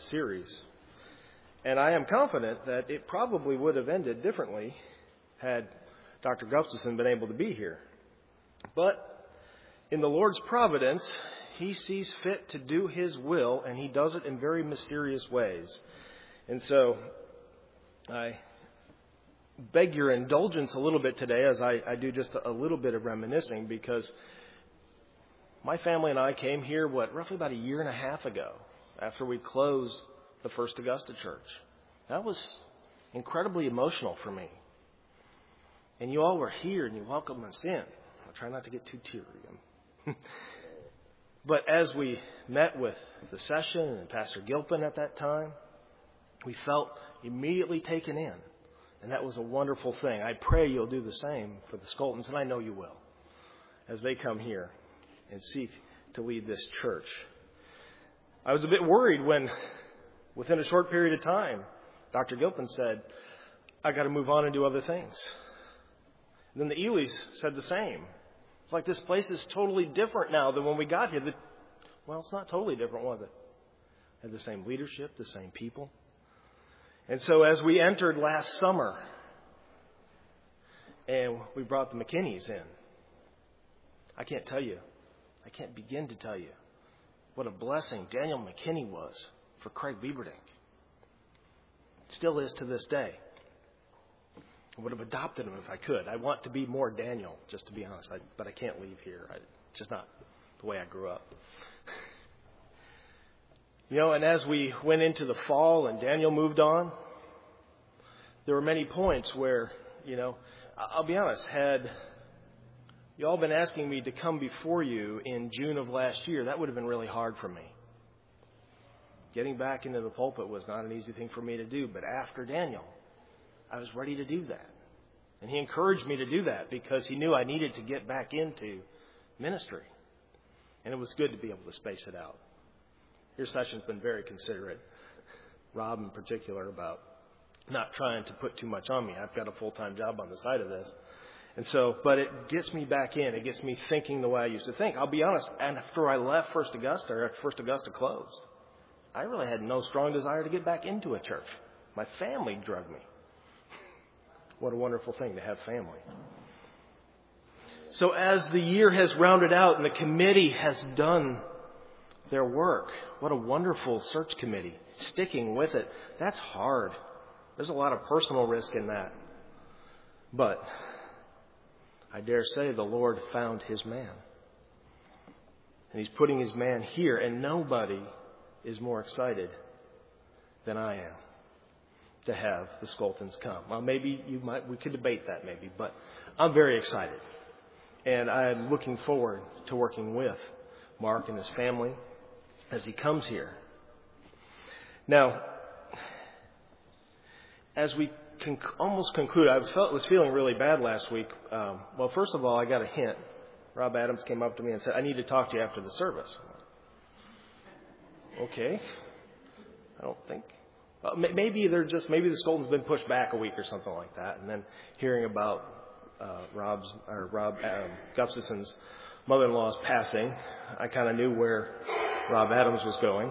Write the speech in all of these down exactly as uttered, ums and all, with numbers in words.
series. And I am confident that it probably would have ended differently had Doctor Gustafson been able to be here. But in the Lord's providence, He sees fit to do His will, and He does it in very mysterious ways. And so I beg your indulgence a little bit today as I, I do just a, a little bit of reminiscing, because my family and I came here, what, roughly about a year and a half ago after we closed the First Augusta Church. That was incredibly emotional for me. And you all were here and you welcomed us in. I'll try not to get too teary. But as we met with the session and Pastor Gilpin at that time, we felt immediately taken in. And that was a wonderful thing. I pray you'll do the same for the Skoltons, and I know you will, as they come here and seek to lead this church. I was a bit worried when, within a short period of time, Doctor Gilpin said, I got to move on and do other things. And then the Elis said the same. It's like this place is totally different now than when we got here. Well, it's not totally different, was it? Had the same leadership, the same people. And so as we entered last summer, and we brought the McKinneys in, I can't tell you, I can't begin to tell you what a blessing Daniel McKinney was for Craig Bieberdink. Still is to this day. I would have adopted him if I could. I want to be more Daniel, just to be honest, I, but I can't leave here. I, it's just not the way I grew up. You know, and as we went into the fall and Daniel moved on, there were many points where, you know, I'll be honest, had you all been asking me to come before you in June of last year, that would have been really hard for me. Getting back into the pulpit was not an easy thing for me to do, but after Daniel, I was ready to do that. And he encouraged me to do that because he knew I needed to get back into ministry. And it was good to be able to space it out. Your session's been very considerate, Rob in particular, about not trying to put too much on me. I've got a full-time job on the side of this. And so, but it gets me back in. It gets me thinking the way I used to think. I'll be honest, after I left First Augusta, or First Augusta closed, I really had no strong desire to get back into a church. My family drugged me. What a wonderful thing to have family. So as the year has rounded out and the committee has done their work, what a wonderful search committee. Sticking with it, that's hard. There's a lot of personal risk in that. But I dare say the Lord found His man. And He's putting His man here, and nobody is more excited than I am to have the Skoltons come. Well, maybe you might, we could debate that maybe, but I'm very excited. And I'm looking forward to working with Mark and his family as he comes here. Now, as we conc- almost conclude, I felt was feeling really bad last week. Um, well, first of all, I got a hint. Rob Adams came up to me and said, I need to talk to you after the service. Okay. I don't think. Uh, maybe they're just, maybe the Skolton's been pushed back a week or something like that. And then hearing about uh, Rob's, or Rob um, Gustafson's mother-in-law's passing, I kind of knew where Rob Adams was going.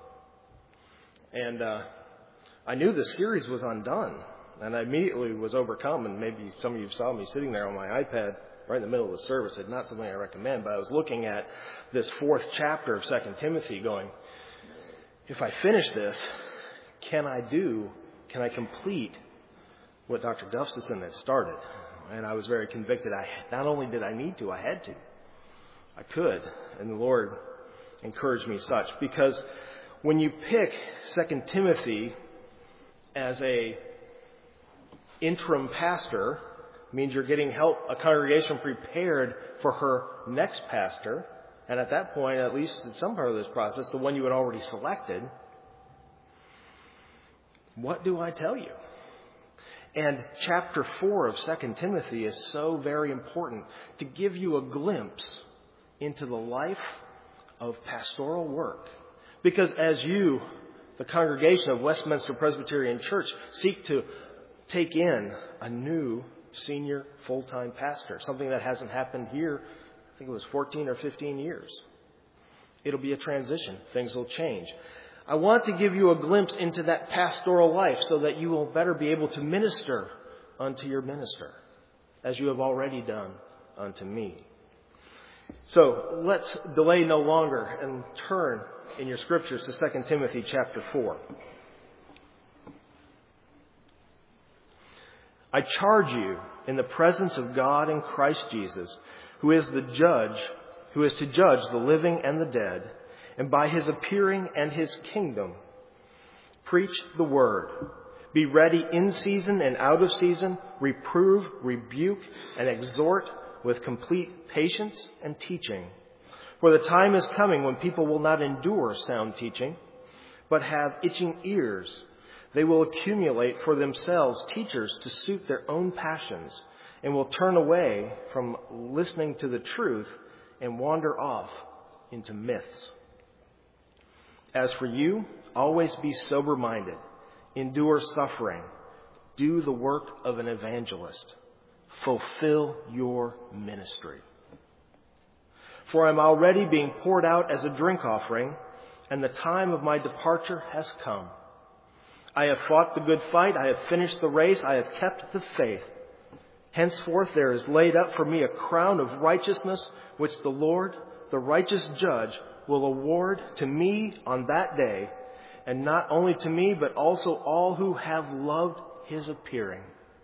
And uh, I knew the series was undone. And I immediately was overcome. And maybe some of you saw me sitting there on my iPad right in the middle of the service. It's not something I recommend. But I was looking at this fourth chapter of Second Timothy going, if I finish this, can I do, can I complete what Doctor Gustafson had started? And I was very convicted. I not only did I need to, I had to. I could. And the Lord encouraged me such. Because when you pick Second Timothy as a interim pastor, it means you're getting help, a congregation prepared for her next pastor. And at that point, at least in some part of this process, the one you had already selected. What do I tell you? And chapter four of Second Timothy is so very important to give you a glimpse into the life of pastoral work. Because as you, the congregation of Westminster Presbyterian Church, seek to take in a new senior full-time pastor, something that hasn't happened here, I think it was fourteen or fifteen years. It'll be a transition. Things will change. I want to give you a glimpse into that pastoral life so that you will better be able to minister unto your minister, as you have already done unto me. So let's delay no longer and turn in your scriptures to Second Timothy chapter four. I charge you in the presence of God and Christ Jesus, who is the judge, who is to judge the living and the dead, and by his appearing and his kingdom, preach the word. Be ready in season and out of season, reprove, rebuke, and exhort with complete patience and teaching. For the time is coming when people will not endure sound teaching, but have itching ears. They will accumulate for themselves teachers to suit their own passions, and will turn away from listening to the truth and wander off into myths. As for you, always be sober-minded, endure suffering, do the work of an evangelist, fulfill your ministry. For I am already being poured out as a drink offering, and the time of my departure has come. I have fought the good fight, I have finished the race, I have kept the faith. Henceforth there is laid up for me a crown of righteousness, which the Lord, the righteous judge, will award to me on that day, and not only to me, but also all who have loved his appearing.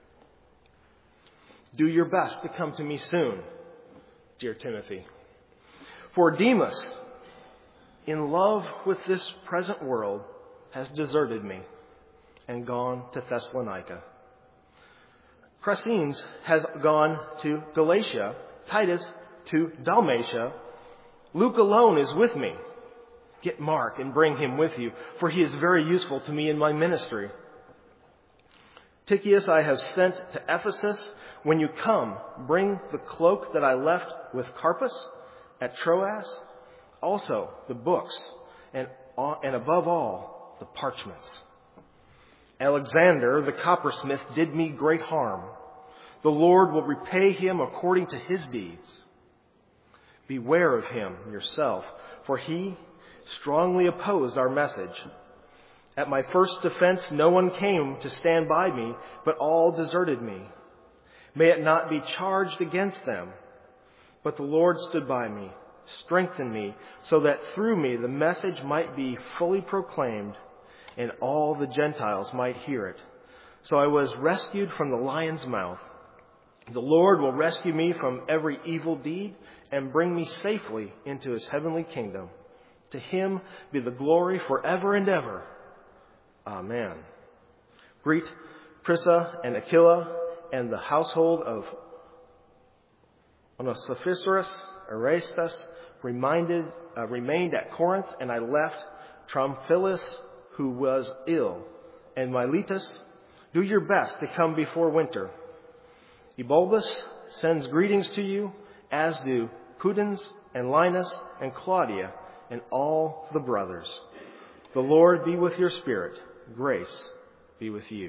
Do your best to come to me soon, dear Timothy. For Demas, in love with this present world, has deserted me and gone to Thessalonica. Crescens has gone to Galatia, Titus to Dalmatia. Luke alone is with me. Get Mark and bring him with you, for he is very useful to me in my ministry. Tychicus I have sent to Ephesus. When you come, bring the cloak that I left with Carpus at Troas, also the books, and, and above all, the parchments. Alexander, the coppersmith, did me great harm. The Lord will repay him according to his deeds. Beware of him yourself, for he strongly opposed our message. At my first defense, no one came to stand by me, but all deserted me. May it not be charged against them. But the Lord stood by me, strengthened me, so that through me the message might be fully proclaimed, and all the Gentiles might hear it. So I was rescued from the lion's mouth. The Lord will rescue me from every evil deed and bring me safely into his heavenly kingdom. To him be the glory forever and ever. Amen. Greet Prisca and Aquila and the household of Onesiphorus. Erastus reminded, uh, remained at Corinth, and I left Trophilus, who was ill, and Miletus. Do your best to come before winter. Eubulus sends greetings to you, as do Pudens and Linus and Claudia and all the brothers. The Lord be with your spirit. Grace be with you.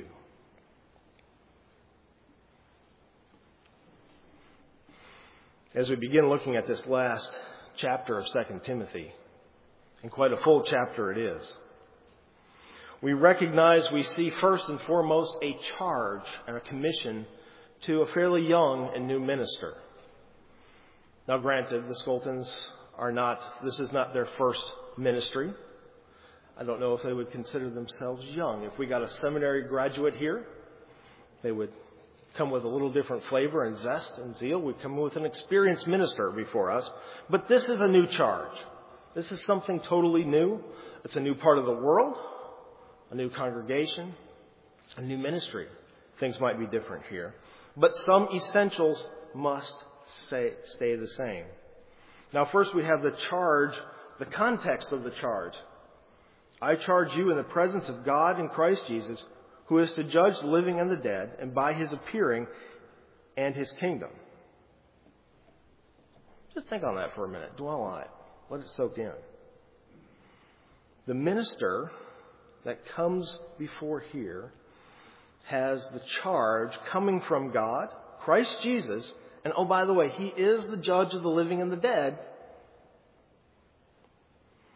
As we begin looking at this last chapter of Second Timothy, and quite a full chapter it is, we recognize, we see first and foremost a charge and a commission to a fairly young and new minister. Now granted, the Skoltons are not, this is not their first ministry. I don't know if they would consider themselves young. If we got a seminary graduate here, they would come with a little different flavor and zest and zeal. We'd come with an experienced minister before us. But this is a new charge. This is something totally new. It's a new part of the world, a new congregation, a new ministry. Things might be different here. But some essentials must stay, stay the same. Now, first we have the charge, the context of the charge. I charge you in the presence of God and Christ Jesus, who is to judge the living and the dead, and by his appearing and his kingdom. Just think on that for a minute. Dwell on it. Let it soak in. The minister that comes before here has the charge coming from God, Christ Jesus, and oh, by the way, he is the judge of the living and the dead.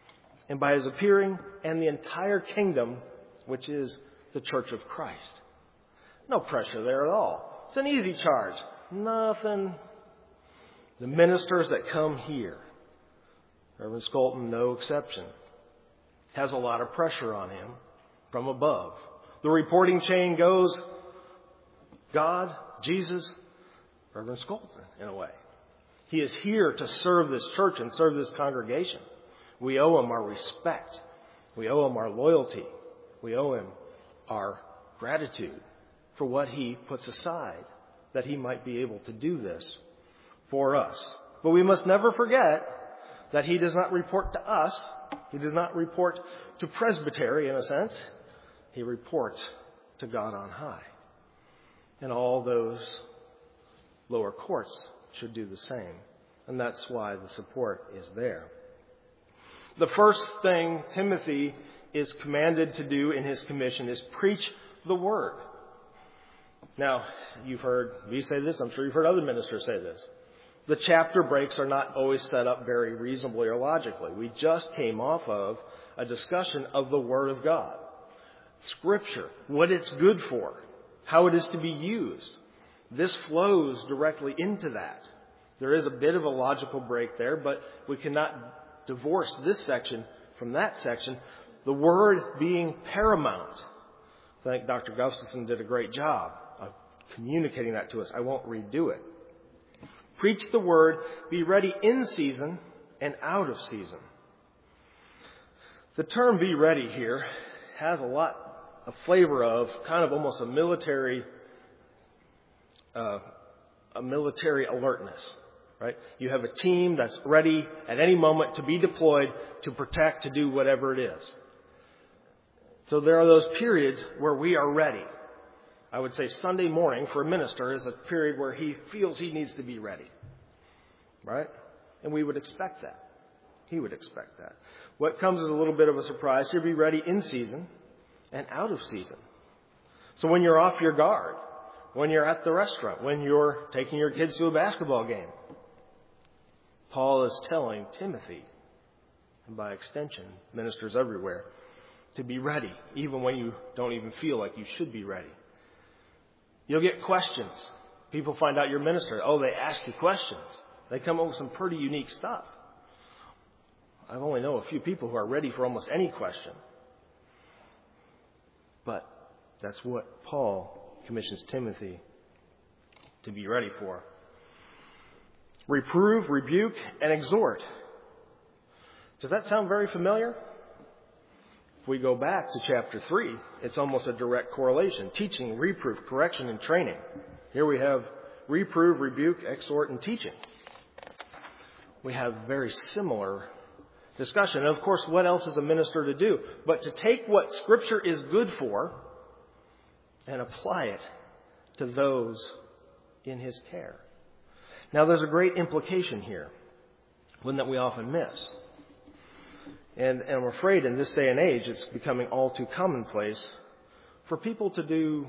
and by his appearing and the entire kingdom, which is the church of Christ. No pressure there at all. It's an easy charge. Nothing. The ministers that come here, Reverend Skolton, no exception, has a lot of pressure on him from above. The reporting chain goes God, Jesus, Reverend Skolton, in a way. He is here to serve this church and serve this congregation. We owe him our respect. We owe him our loyalty. We owe him our gratitude for what he puts aside, that he might be able to do this for us. But we must never forget that he does not report to us. He does not report to presbytery, in a sense. He reports to God on high. And all those lower courts should do the same. And that's why the support is there. The first thing Timothy is commanded to do in his commission is preach the word. Now, you've heard me say this. I'm sure you've heard other ministers say this. The chapter breaks are not always set up very reasonably or logically. We just came off of a discussion of the Word of God. Scripture, what it's good for, how it is to be used. This flows directly into that. There is a bit of a logical break there, but we cannot divorce this section from that section. The Word being paramount. I think Doctor Gustafson did a great job of communicating that to us. I won't redo it. Preach the Word, be ready in season and out of season. The term be ready here has a lot of flavor of kind of almost a military, uh, a military alertness, right? You have a team that's ready at any moment to be deployed, to protect, to do whatever it is. So there are those periods where we are ready. I would say Sunday morning for a minister is a period where he feels he needs to be ready. Right? And we would expect that. He would expect that. What comes as a little bit of a surprise, you'll be ready in season and out of season. So when you're off your guard, when you're at the restaurant, when you're taking your kids to a basketball game, Paul is telling Timothy, and by extension, ministers everywhere, to be ready, even when you don't even feel like you should be ready. You'll get questions. People find out you're a minister. Oh, they ask you questions. They come up with some pretty unique stuff. I only know a few people who are ready for almost any question. But that's what Paul commissions Timothy to be ready for. Reprove, rebuke, and exhort. Does that sound very familiar? If we go back to chapter three, it's almost a direct correlation. Teaching, reproof, correction, and training. Here we have reprove, rebuke, exhort, and teaching. We have very similar discussion. And of course, what else is a minister to do but to take what Scripture is good for and apply it to those in his care. Now, there's a great implication here, one that we often miss. And, and I'm afraid in this day and age, it's becoming all too commonplace for people to do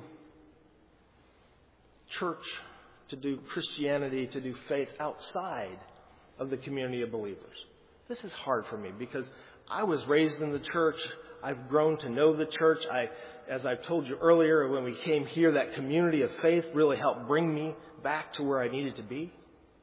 church, to do Christianity, to do faith outside of the community of believers. This is hard for me because I was raised in the church. I've grown to know the church. I, as I've told you earlier, when we came here, that community of faith really helped bring me back to where I needed to be.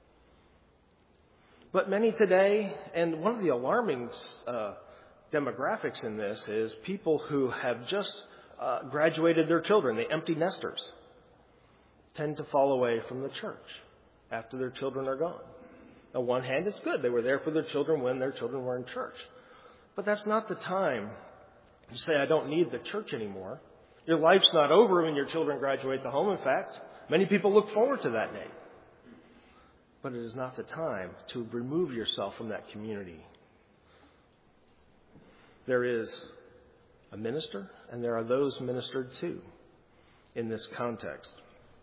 But many today, and one of the alarming uh, demographics in this is people who have just uh, graduated their children, the empty nesters, tend to fall away from the church after their children are gone. On one hand, it's good. They were there for their children when their children were in church. But that's not the time to say, I don't need the church anymore. Your life's not over when your children graduate the home. In fact, many people look forward to that day. But it is not the time to remove yourself from that community. There is a minister, and there are those ministered to in this context.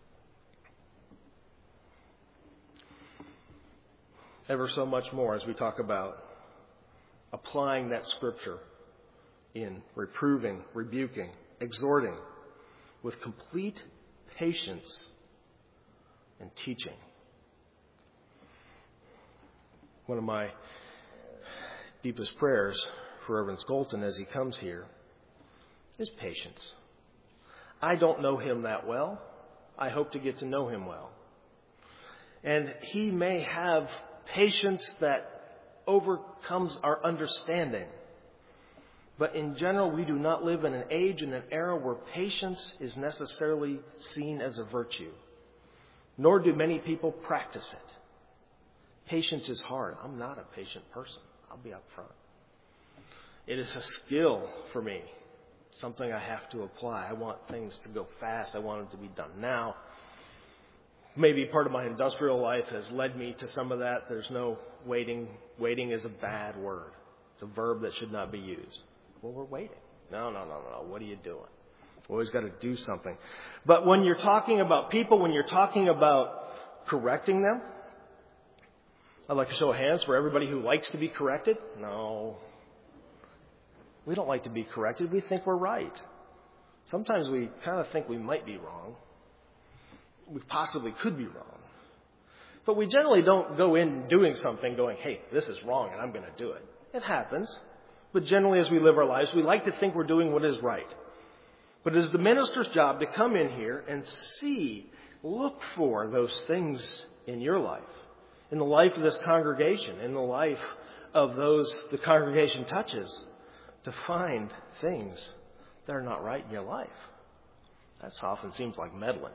Ever so much more as we talk about applying that Scripture in reproving, rebuking, exhorting with complete patience and teaching. One of my deepest prayers for Reverend Skolton as he comes here is patience. I don't know him that well. I hope to get to know him well. And he may have patience that overcomes our understanding. But in general, we do not live in an age and an era where patience is necessarily seen as a virtue. Nor do many people practice it. Patience is hard. I'm not a patient person. I'll be up front. It is a skill for me. Something I have to apply. I want things to go fast. I want them to be done now. Maybe part of my industrial life has led me to some of that. There's no waiting. Waiting is a bad word. It's a verb that should not be used. Well, we're waiting. No, no, no, no. What are you doing? We always got to do something. But when you're talking about people, when you're talking about correcting them, I'd like to show hands for everybody who likes to be corrected. No. We don't like to be corrected. We think we're right. Sometimes we kind of think we might be wrong. We possibly could be wrong. But we generally don't go in doing something going, hey, this is wrong and I'm going to do it. It happens. But generally as we live our lives, we like to think we're doing what is right. But it is the minister's job to come in here and see, look for those things in your life, in the life of this congregation, in the life of those the congregation touches, to find things that are not right in your life. That often seems like meddling.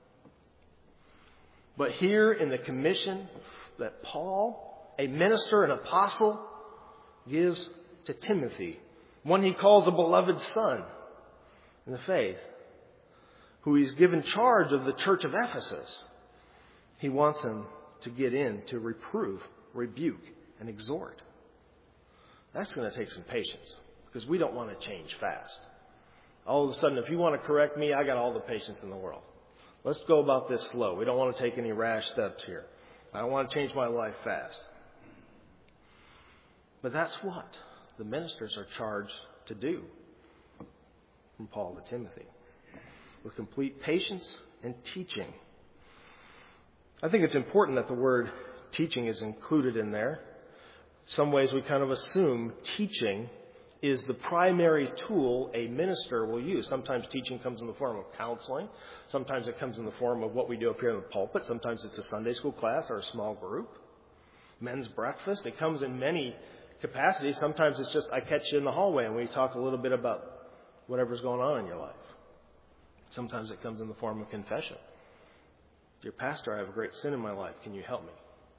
But here in the commission that Paul, a minister, an apostle, gives to Timothy, one he calls a beloved son in the faith, who he's given charge of the church of Ephesus, he wants him to get in to reprove, rebuke, and exhort. That's going to take some patience, because we don't want to change fast. All of a sudden, if you want to correct me, I got all the patience in the world. Let's go about this slow. We don't want to take any rash steps here. I don't want to change my life fast. But that's what the ministers are charged to do from Paul to Timothy, with complete patience and teaching. I think it's important that the word teaching is included in there. Some ways we kind of assume teaching is the primary tool a minister will use. Sometimes teaching comes in the form of counseling. Sometimes it comes in the form of what we do up here in the pulpit. Sometimes it's a Sunday school class or a small group. Men's breakfast. It comes in many capacities. Sometimes it's just I catch you in the hallway and we talk a little bit about whatever's going on in your life. Sometimes it comes in the form of confession. Dear pastor, I have a great sin in my life. Can you help me?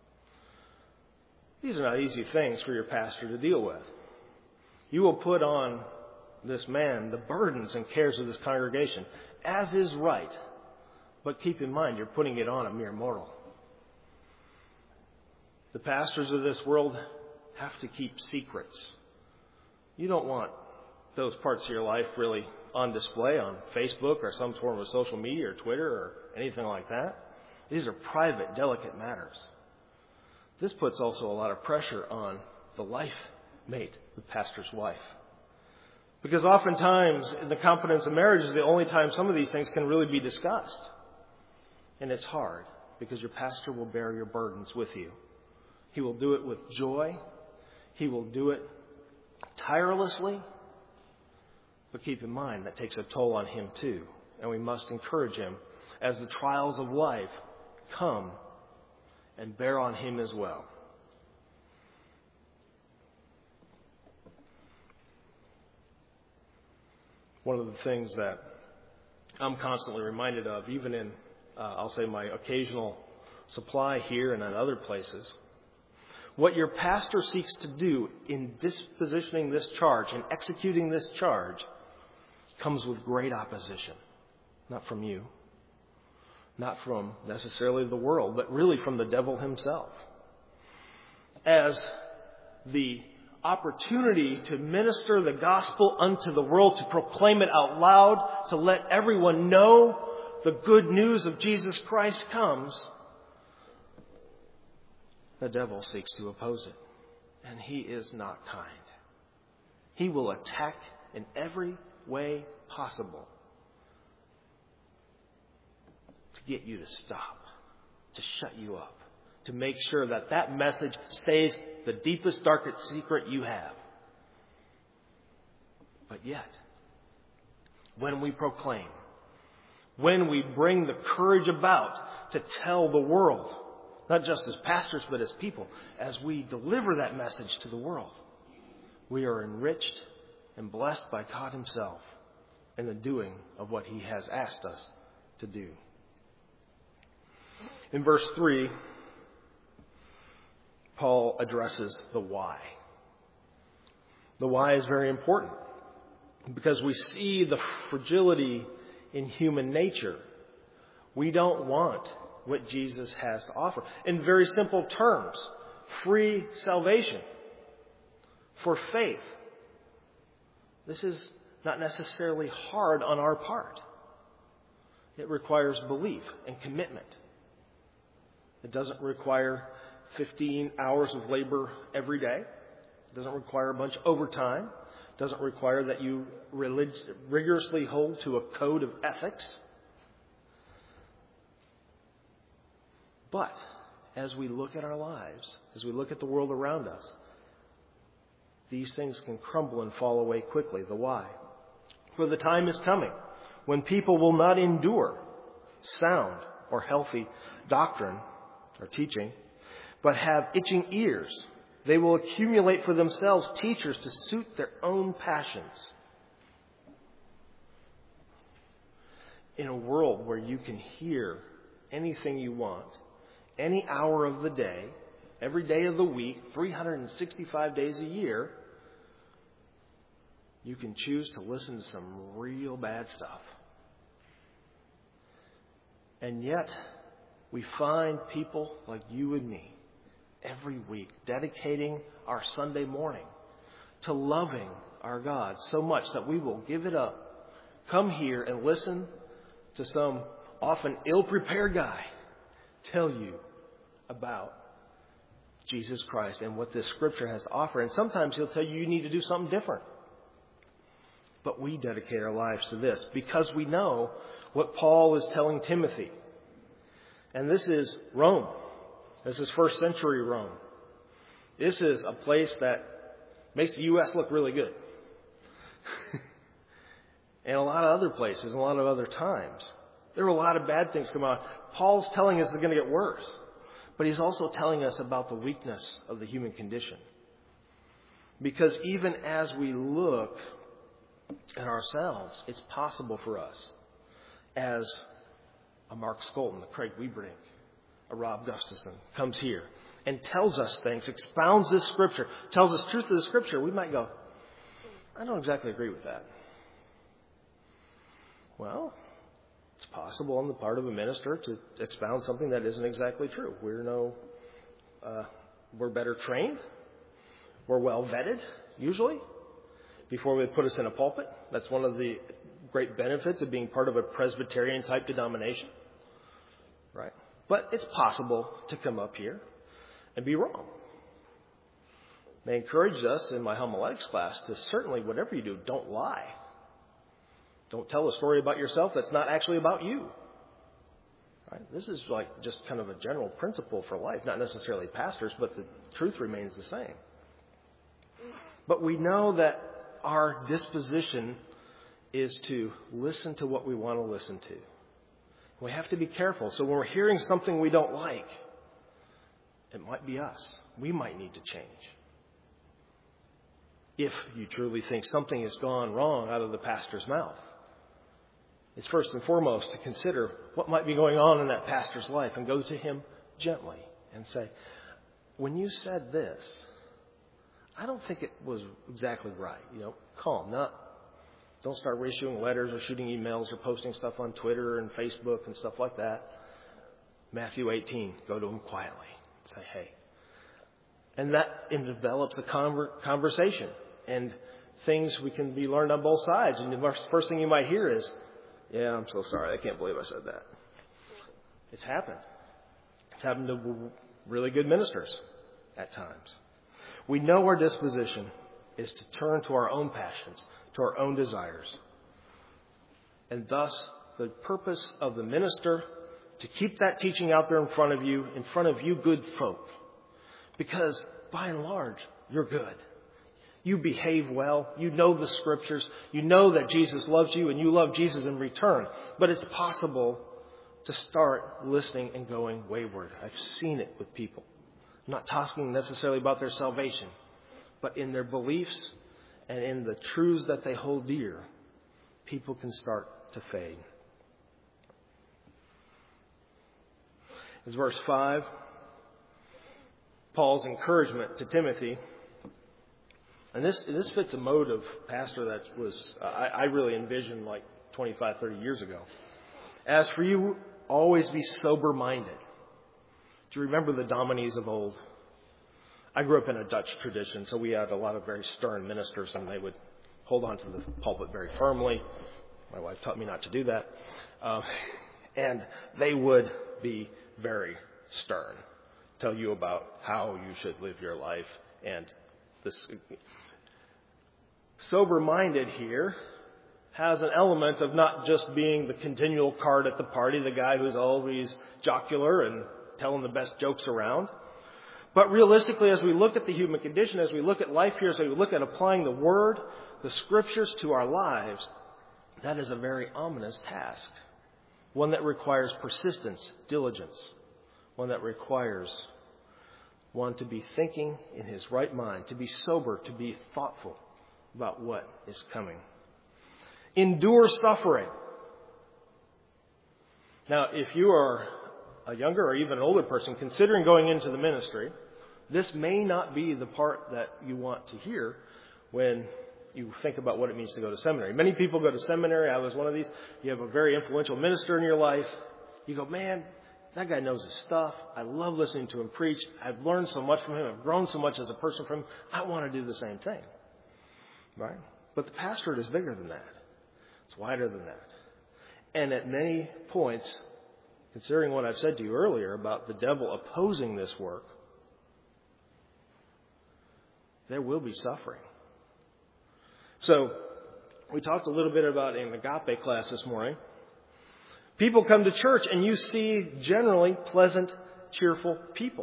These are not easy things for your pastor to deal with. You will put on this man the burdens and cares of this congregation, as is right. But keep in mind, you're putting it on a mere mortal. The pastors of this world have to keep secrets. You don't want those parts of your life really on display on Facebook or some form of social media or Twitter or anything like that. These are private, delicate matters. This puts also a lot of pressure on the life mate, the pastor's wife. Because oftentimes, in the confidence of marriage is the only time some of these things can really be discussed. And it's hard, because your pastor will bear your burdens with you. He will do it with joy. He will do it tirelessly. But keep in mind, that takes a toll on him too. And we must encourage him as the trials of life come and bear on him as well. One of the things that I'm constantly reminded of, even in, uh, I'll say, my occasional supply here and in other places, what your pastor seeks to do in dispositioning this charge, in executing this charge, comes with great opposition. Not from you, not from necessarily the world, but really from the devil himself. As the opportunity to minister the gospel unto the world, to proclaim it out loud, to let everyone know the good news of Jesus Christ comes, the devil seeks to oppose it. And he is not kind. He will attack in every way possible to get you to stop, to shut you up, to make sure that that message stays the deepest, darkest secret you have. But yet, when we proclaim, when we bring the courage about to tell the world, not just as pastors, but as people, as we deliver that message to the world, we are enriched and blessed by God Himself in the doing of what He has asked us to do. In verse three, Paul addresses the why. The why is very important because we see the fragility in human nature. We don't want what Jesus has to offer. In very simple terms, free salvation for faith. This is not necessarily hard on our part. It requires belief and commitment. It doesn't require fifteen hours of labor every day. It doesn't require a bunch of overtime. It doesn't require that you relig- rigorously hold to a code of ethics. But as we look at our lives, as we look at the world around us, these things can crumble and fall away quickly. The why. For the time is coming when people will not endure sound or healthy doctrine or teaching, but have itching ears. They will accumulate for themselves teachers to suit their own passions. In a world where you can hear anything you want, any hour of the day, every day of the week, three hundred sixty-five days a year, you can choose to listen to some real bad stuff. And yet, we find people like you and me every week dedicating our Sunday morning to loving our God so much that we will give it up, come here and listen to some often ill-prepared guy tell you about Jesus Christ and what this Scripture has to offer. And sometimes he'll tell you you need to do something different. But we dedicate our lives to this because we know what Paul is telling Timothy. And this is Rome. This is first century Rome. This is a place that makes the U S look really good. And a lot of other places, and a lot of other times. There were a lot of bad things come out. Paul's telling us it's going to get worse. But he's also telling us about the weakness of the human condition. Because even as we look at ourselves, it's possible for us, as a Mark Skolton, a Craig Wieberding, a Rob Gustafson comes here and tells us things, expounds this Scripture, tells us truth of the Scripture, we might go, I don't exactly agree with that. Well, it's possible on the part of a minister to expound something that isn't exactly true. We're no, uh, we're better trained. We're well vetted, usually, before we put us in a pulpit. That's one of the great benefits of being part of a Presbyterian-type denomination, right? But it's possible to come up here and be wrong. They encouraged us in my homiletics class to certainly, whatever you do, don't lie. Don't tell a story about yourself that's not actually about you. Right? This is like just kind of a general principle for life, not necessarily pastors, but the truth remains the same. But we know that our disposition is to listen to what we want to listen to. We have to be careful. So when we're hearing something we don't like, it might be us. We might need to change. If you truly think something has gone wrong out of the pastor's mouth, it's first and foremost to consider what might be going on in that pastor's life and go to him gently and say, when you said this, I don't think it was exactly right. You know, calm, not, don't start reissuing letters or shooting emails or posting stuff on Twitter and Facebook and stuff like that. Matthew eighteen, go to him quietly. Say, hey. And that develops a conver- conversation and things we can be learned on both sides. And the first thing you might hear is, yeah, I'm so sorry. I can't believe I said that. It's happened. It's happened to really good ministers at times. We know our disposition is to turn to our own passions, to our own desires. And thus, the purpose of the minister to keep that teaching out there in front of you, in front of you good folk. Because, by and large, you're good. You behave well. You know the Scriptures. You know that Jesus loves you and you love Jesus in return. But it's possible to start listening and going wayward. I've seen it with people. I'm not talking necessarily about their salvation, but in their beliefs and in the truths that they hold dear, people can start to fade. As verse five, Paul's encouragement to Timothy. And this this fits a mode of pastor that was, I, I really envisioned like twenty-five, thirty years ago. As for you, always be sober-minded. Do you remember the dominies of old? I grew up in a Dutch tradition, so we had a lot of very stern ministers, and they would hold on to the pulpit very firmly. My wife taught me not to do that. Uh, and they would be very stern, tell you about how you should live your life. And this sober-minded here has an element of not just being the continual card at the party, the guy who's always jocular and telling the best jokes around. But realistically, as we look at the human condition, as we look at life here, as we look at applying the Word, the Scriptures to our lives, that is a very ominous task. One that requires persistence, diligence. One that requires one to be thinking in his right mind, to be sober, to be thoughtful about what is coming. Endure suffering. Now, if you are a younger or even an older person considering going into the ministry, this may not be the part that you want to hear when you think about what it means to go to seminary. Many people go to seminary. I was one of these. You have a very influential minister in your life. You go, man, that guy knows his stuff. I love listening to him preach. I've learned so much from him. I've grown so much as a person from him. I want to do the same thing. Right? But the pastorate is bigger than that. It's wider than that. And at many points, considering what I've said to you earlier about the devil opposing this work, there will be suffering. So, we talked a little bit about an agape class this morning. People come to church and you see generally pleasant, cheerful people.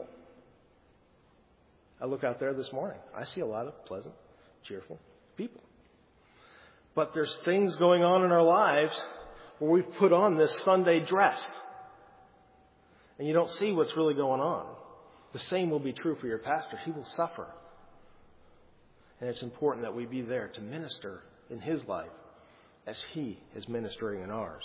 I look out there this morning. I see a lot of pleasant, cheerful people. But there's things going on in our lives where we've put on this Sunday dress. And you don't see what's really going on. The same will be true for your pastor. He will suffer. And it's important that we be there to minister in his life as he is ministering in ours.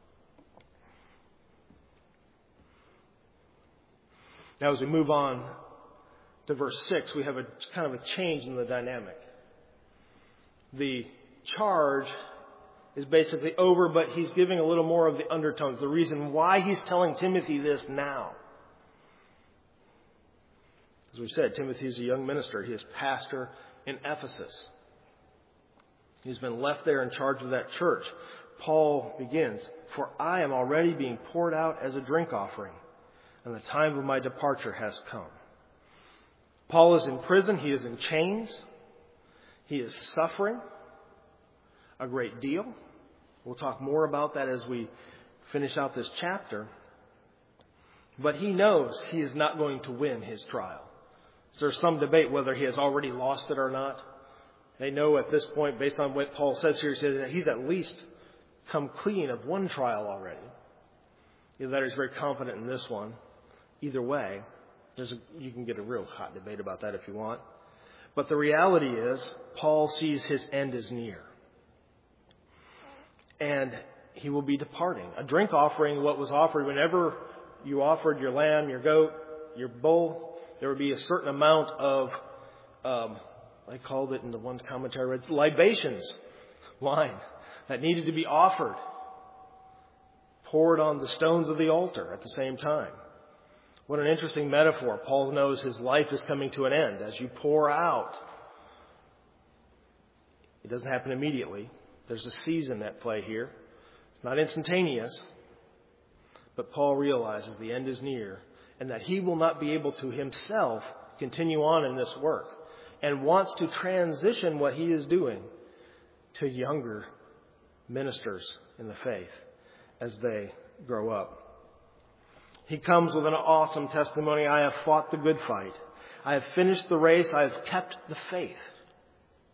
Now, as we move on to verse six, we have a kind of a change in the dynamic. The charge is basically over, but he's giving a little more of the undertones, the reason why he's telling Timothy this now. As we've said, Timothy is a young minister. He is pastor in Ephesus. He's been left there in charge of that church. Paul begins, "For I am already being poured out as a drink offering, and the time of my departure has come." Paul is in prison. He is in chains. He is suffering a great deal. We'll talk more about that as we finish out this chapter. But he knows he is not going to win his trial. So there's some debate whether he has already lost it or not. They know at this point, based on what Paul says here, he says that he's at least come clean of one trial already. Either that or he's very confident in this one. Either way, there's a, you can get a real hot debate about that if you want. But the reality is, Paul sees his end is near. And he will be departing. A drink offering, what was offered whenever you offered your lamb, your goat, your bull, there would be a certain amount of, um, I called it in the one commentary, I read, libations, wine, that needed to be offered, poured on the stones of the altar at the same time. What an interesting metaphor. Paul knows his life is coming to an end. As you pour out, it doesn't happen immediately. There's a season at play here. It's not instantaneous. But Paul realizes the end is near and that he will not be able to himself continue on in this work and wants to transition what he is doing to younger ministers in the faith as they grow up. He comes with an awesome testimony. I have fought the good fight. I have finished the race. I have kept the faith.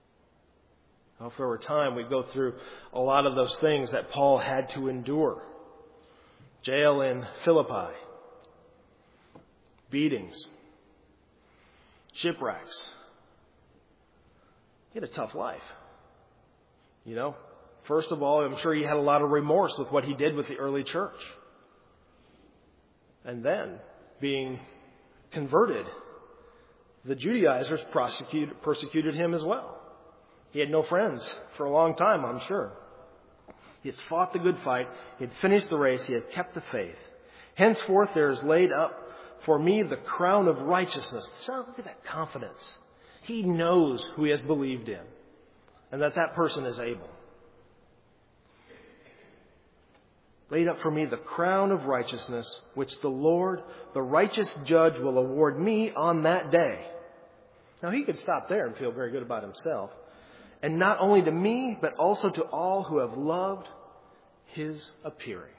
Now, if there were time, we'd go through a lot of those things that Paul had to endure. Jail in Philippi, beatings, shipwrecks. He had a tough life. You know, first of all, I'm sure he had a lot of remorse with what he did with the early church. And then, being converted, the Judaizers persecuted, persecuted him as well. He had no friends for a long time, I'm sure. He had fought the good fight. He had finished the race. He had kept the faith. Henceforth there is laid up for me the crown of righteousness. So look at that confidence. He knows who he has believed in and that that person is able. Laid up for me the crown of righteousness, which the Lord, the righteous judge, will award me on that day. Now he could stop there and feel very good about himself. And not only to me, but also to all who have loved his appearing.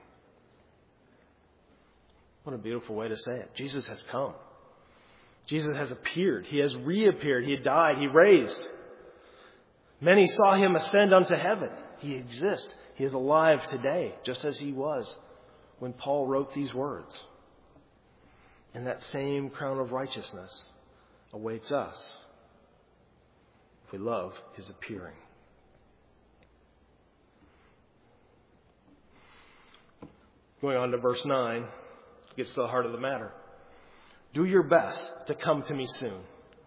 What a beautiful way to say it. Jesus has come. Jesus has appeared. He has reappeared. He died. He raised. Many saw him ascend unto heaven. He exists. He is alive today, just as he was when Paul wrote these words. And that same crown of righteousness awaits us if we love his appearing. Going on to verse nine, gets to the heart of the matter. Do your best to come to me soon.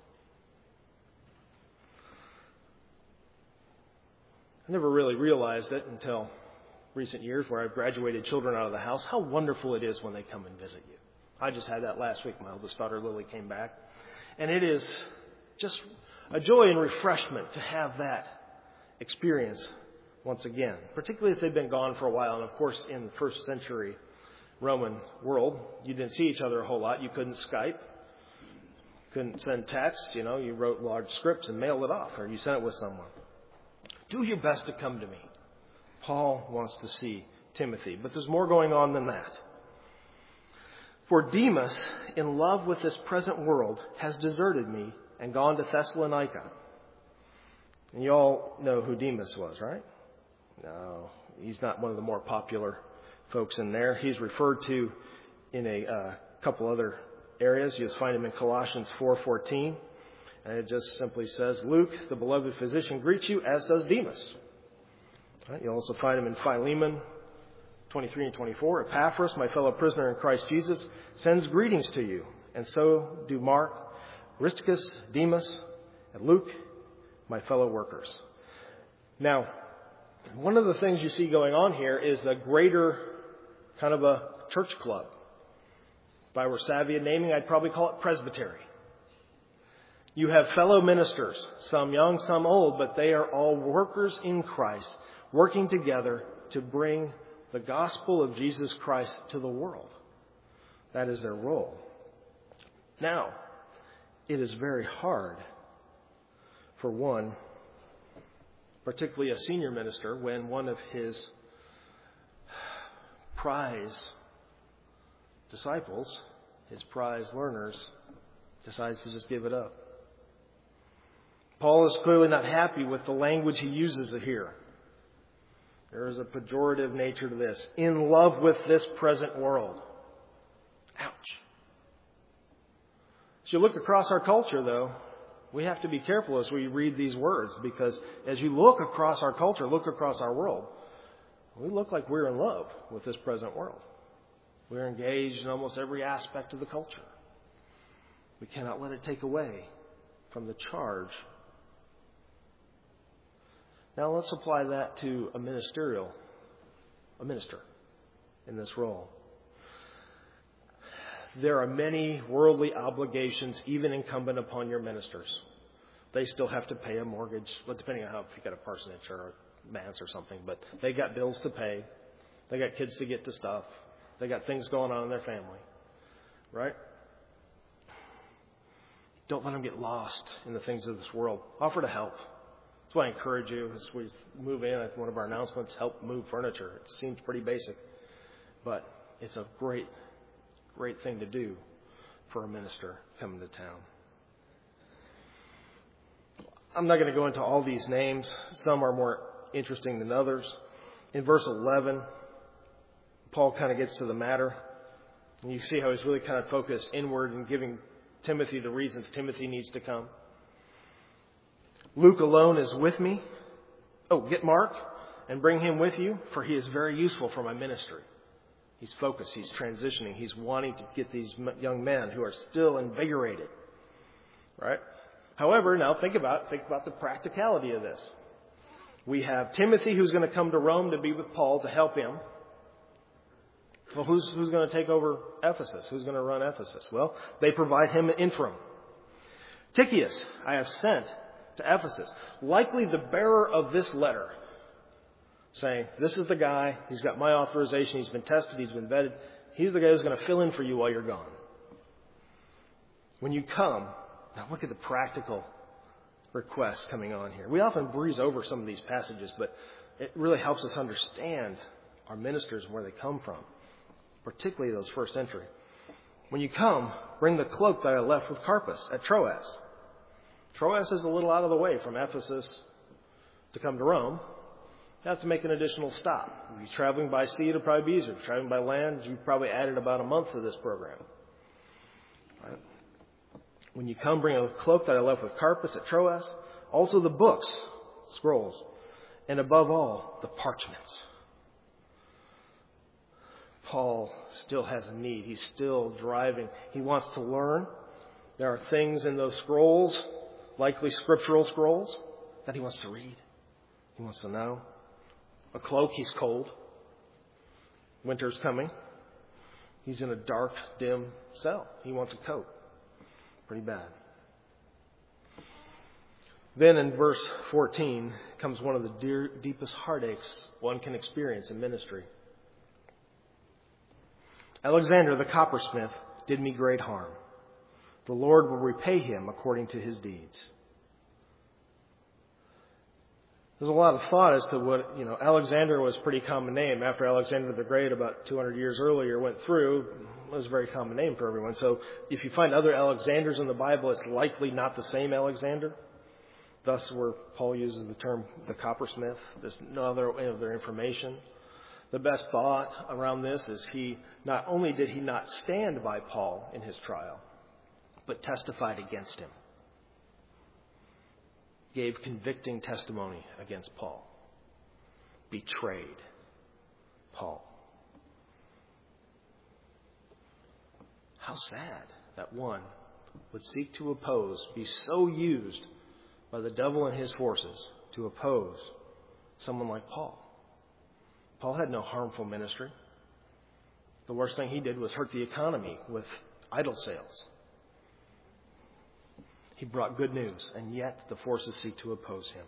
I never really realized it until recent years where I've graduated children out of the house, how wonderful it is when they come and visit you. I just had that last week. My oldest daughter, Lily, came back. And it is just a joy and refreshment to have that experience once again, particularly if they've been gone for a while. And of course, in the first century Roman world, you didn't see each other a whole lot. You couldn't Skype, couldn't send text. You know, you wrote large scripts and mailed it off, or you sent it with someone. Do your best to come to me. Paul wants to see Timothy, but there's more going on than that. For Demas, in love with this present world, has deserted me and gone to Thessalonica. And you all know who Demas was, right? No, he's not one of the more popular folks in there. He's referred to in a uh, couple other areas. You'll find him in Colossians four fourteen. And it just simply says, Luke, the beloved physician, greets you, as does Demas. Right? You'll also find him in Philemon twenty-three and twenty-four. Epaphras, my fellow prisoner in Christ Jesus, sends greetings to you. And so do Mark, Aristarchus, Demas, and Luke, my fellow workers. Now, one of the things you see going on here is a greater kind of a church club. If I were savvy at naming, I'd probably call it presbytery. You have fellow ministers, some young, some old, but they are all workers in Christ, working together to bring the gospel of Jesus Christ to the world. That is their role. Now, it is very hard for one, particularly a senior minister, when one of his prize disciples, his prize learners, decides to just give it up. Paul is clearly not happy with the language he uses here. There is a pejorative nature to this. In love with this present world. Ouch. As you look across our culture, though, we have to be careful as we read these words, because as you look across our culture, look across our world, we look like we're in love with this present world. We're engaged in almost every aspect of the culture. We cannot let it take away from the charge. Now let's apply that to a ministerial, a minister in this role. There are many worldly obligations even incumbent upon your ministers. They still have to pay a mortgage, well, depending on how, if you got a parsonage or a manse or something, but they got bills to pay. They got kids to get to stuff. They got things going on in their family, right? Don't let them get lost in the things of this world. Offer to help. That's why I encourage you as we move in at one of our announcements, help move furniture. It seems pretty basic, but it's a great, great thing to do for a minister coming to town. I'm not going to go into all these names. Some are more interesting than others. In verse eleven, Paul kind of gets to the matter. And you see how he's really kind of focused inward and giving Timothy the reasons Timothy needs to come. Luke alone is with me. Oh, get Mark and bring him with you, for he is very useful for my ministry. He's focused. He's transitioning. He's wanting to get these young men who are still invigorated. Right? However, now think about think about the practicality of this. We have Timothy who's going to come to Rome to be with Paul to help him. Well, who's, who's going to take over Ephesus? Who's going to run Ephesus? Well, they provide him an interim. Tychicus, I have sent to Ephesus, likely the bearer of this letter, saying, this is the guy, he's got my authorization, he's been tested, he's been vetted, he's the guy who's going to fill in for you while you're gone. When you come, now look at the practical requests coming on here. We often breeze over some of these passages, but it really helps us understand our ministers and where they come from, particularly those first century. When you come, bring the cloak that I left with Carpus at Troas. Troas is a little out of the way from Ephesus to come to Rome. You have to make an additional stop. If you're traveling by sea, it'll probably be easier. If you're traveling by land, you probably added about a month to this program. Right? When you come, bring a cloak that I left with Carpus at Troas. Also the books, scrolls, and above all, the parchments. Paul still has a need. He's still driving. He wants to learn. There are things in those scrolls, likely scriptural scrolls, that he wants to read. He wants to know. A cloak, he's cold. Winter's coming. He's in a dark, dim cell. He wants a coat. Pretty bad. Then in verse fourteen comes one of the dear, deepest heartaches one can experience in ministry. Alexander the coppersmith did me great harm. The Lord will repay him according to his deeds. There's a lot of thought as to what, you know, Alexander was a pretty common name. After Alexander the Great, about two hundred years earlier, went through, it was a very common name for everyone. So if you find other Alexanders in the Bible, it's likely not the same Alexander. Thus, where Paul uses the term the coppersmith, there's no other, other information. The best thought around this is he, not only did he not stand by Paul in his trial, but testified against him. Gave convicting testimony against Paul. Betrayed Paul. How sad that one would seek to oppose, be so used by the devil and his forces to oppose someone like Paul. Paul had no harmful ministry. The worst thing he did was hurt the economy with idol sales. He brought good news, and yet the forces seek to oppose him.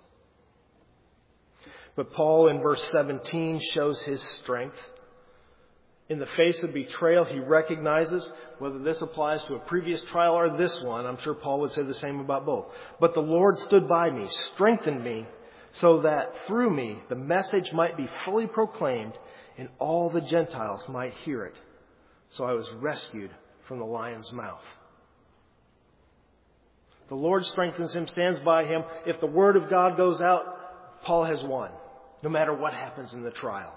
But Paul in verse seventeen shows his strength. In the face of betrayal, he recognizes, whether this applies to a previous trial or this one, I'm sure Paul would say the same about both. But the Lord stood by me, strengthened me, so that through me the message might be fully proclaimed and all the Gentiles might hear it. So I was rescued from the lion's mouth. The Lord strengthens him, stands by him. If the word of God goes out, Paul has won, no matter what happens in the trial.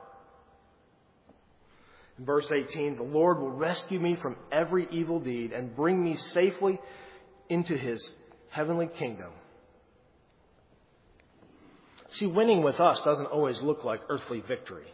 In verse eighteen, the Lord will rescue me from every evil deed and bring me safely into his heavenly kingdom. See, winning with us doesn't always look like earthly victory.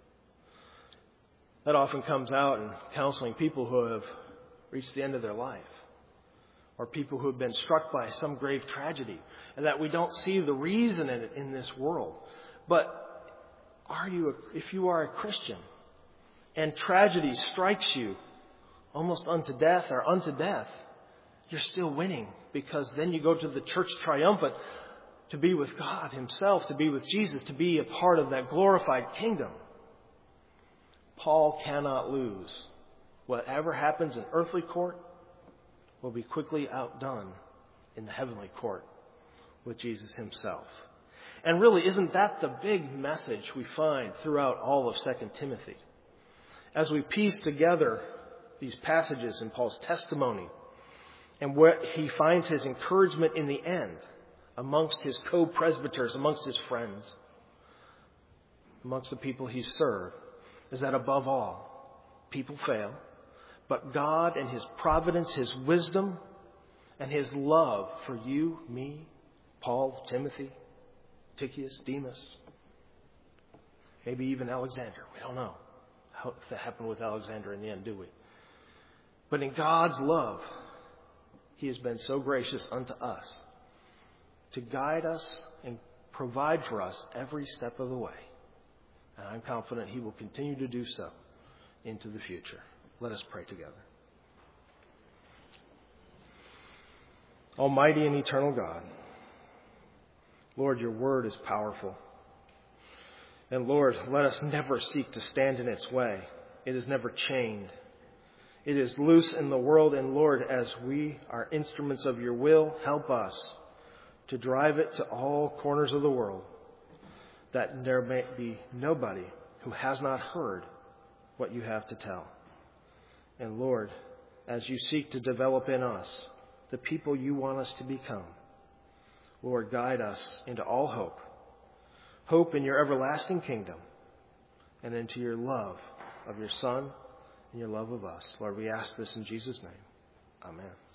That often comes out in counseling people who have reached the end of their life, or people who have been struck by some grave tragedy, and that we don't see the reason in it in this world. But are you, a, if you are a Christian, and tragedy strikes you almost unto death or unto death, you're still winning, because then you go to the church triumphant to be with God himself, to be with Jesus, to be a part of that glorified kingdom. Paul cannot lose. Whatever happens in earthly court will be quickly outdone in the heavenly court with Jesus himself. And really, isn't that the big message we find throughout all of Second Timothy? As we piece together these passages in Paul's testimony and where he finds his encouragement in the end amongst his co-presbyters, amongst his friends, amongst the people he served, is that above all, people fail, but God and his providence, his wisdom, and his love for you, me, Paul, Timothy, Tychicus, Demas, maybe even Alexander. We don't know how that happened with Alexander in the end, do we? But in God's love, he has been so gracious unto us to guide us and provide for us every step of the way. And I'm confident he will continue to do so into the future. Let us pray together. Almighty and eternal God, Lord, your word is powerful. And Lord, let us never seek to stand in its way. It is never chained. It is loose in the world. And Lord, as we are instruments of your will, help us to drive it to all corners of the world, that there may be nobody who has not heard what you have to tell. And Lord, as you seek to develop in us the people you want us to become, Lord, guide us into all hope. Hope in your everlasting kingdom and into your love of your Son and your love of us. Lord, we ask this in Jesus' name. Amen.